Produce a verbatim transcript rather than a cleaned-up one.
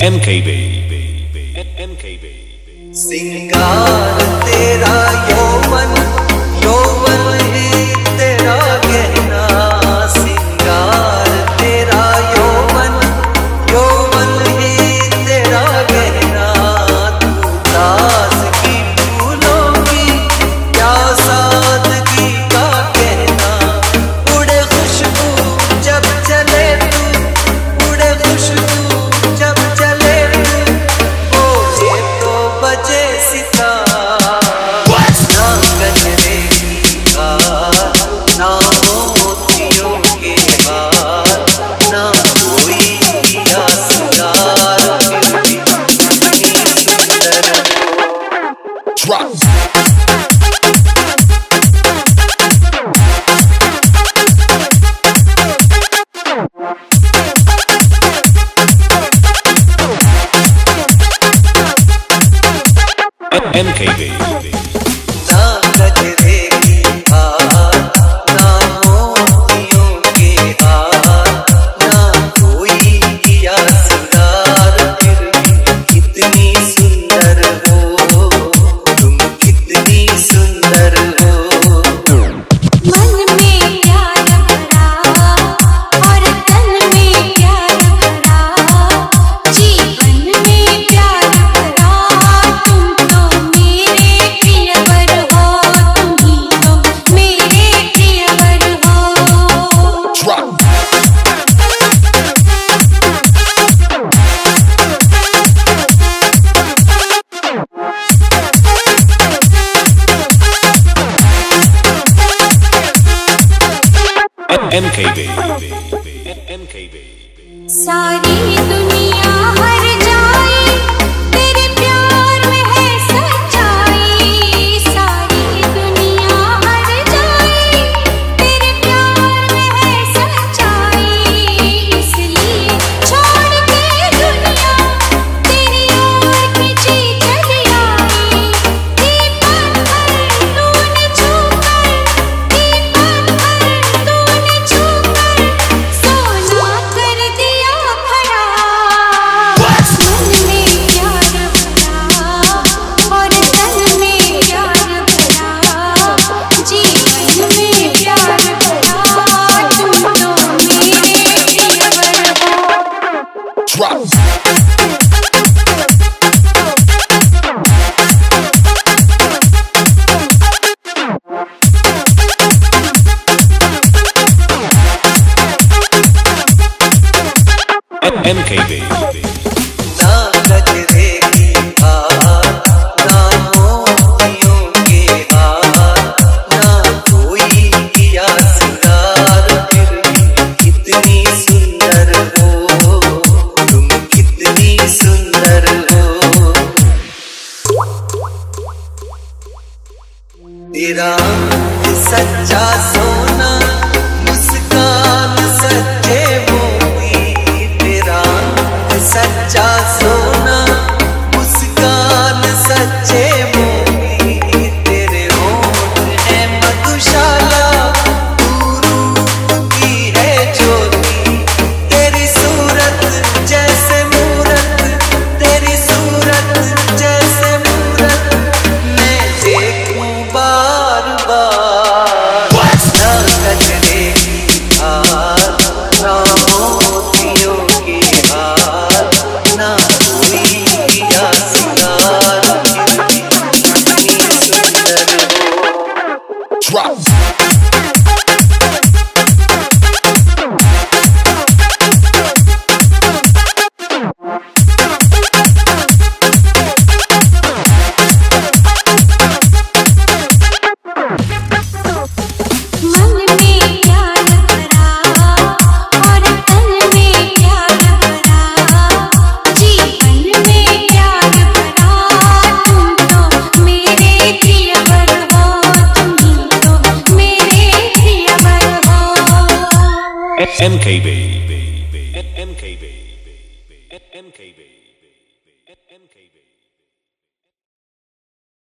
M K B, M K B. सिंगार तेरा यौवन यौवन ही तेरा गहना, सिंगार तेरा यौवन यौवन ही तेरा गहना। तू ताज़गी फूलों की क्या सादगी का कहना, उड़े खुशबू जब चले तू, उड़े खुशबू जब चले तू, बोले तो बजे सितार। ना गजरे की हार, ना मोतियों के हार, ना कोई किया सिंगार, फिर भी इतनी सुंदर। Drop. M K B. ना गजरे की हार, ना मोतियों के हार, ना कोई किया सिंगार, फिर भी कितनी सुंदर हो तुम, कितनी सुंदर हो। मन में प्यार भरा और तन में प्यार भरा, जीवन में प्यार भरा। तुम तो मेरे प्रियवर हो, तुम ही तो मेरे प्रियवर हो। Drop. M K B, M K B. सारी दुनिया हर जाए तेरे प्यार में है सच्चाई, सारी दुनिया हर जाए तेरे प्यार में है सच्चाई। इसलिए छोड़ के दुनिया तेरी ओर खिंची चली आई। ये पत्थर तूने छूकर, ये पत्थर तूने छूकर सोना कर दिया खड़ा। मन में प्यार भरा और तन में प्यार भरा, जीवन में प्यार भरा। तुम तो मेरे प्रियवर हो। Drop. M K B. ना गजरे की हार, ना मोतियों के हार, ना कोई किया सिंगार, फिर भी कितनी सुंदर हो तुम, कितनी सुंदर हो। तेरा सच्चा सोना, मुस्कान सच्चे मोती, तेरा सच्चा सोना, मुस्कान सच्चे मोती। तेरे होठ है मधुशाला, तू रूप की है ज्योति। तेरी सूरत जैसे मूरत, तेरी सूरत जैसे मूरत, मैं देखूं बार बार। ना गजरे की हार, ना मोतियों के हार, ना कोई किया सिंगार, फिर भी इतनी सुंदर हो। Drop. मन में प्यार भरा और तन में प्यार भरा, जीवन में प्यार भरा। तुम तो मेरे प्रियवर हो, तुम ही तो मेरे प्रियवर हो। M K B, M K B, M K B, M K B.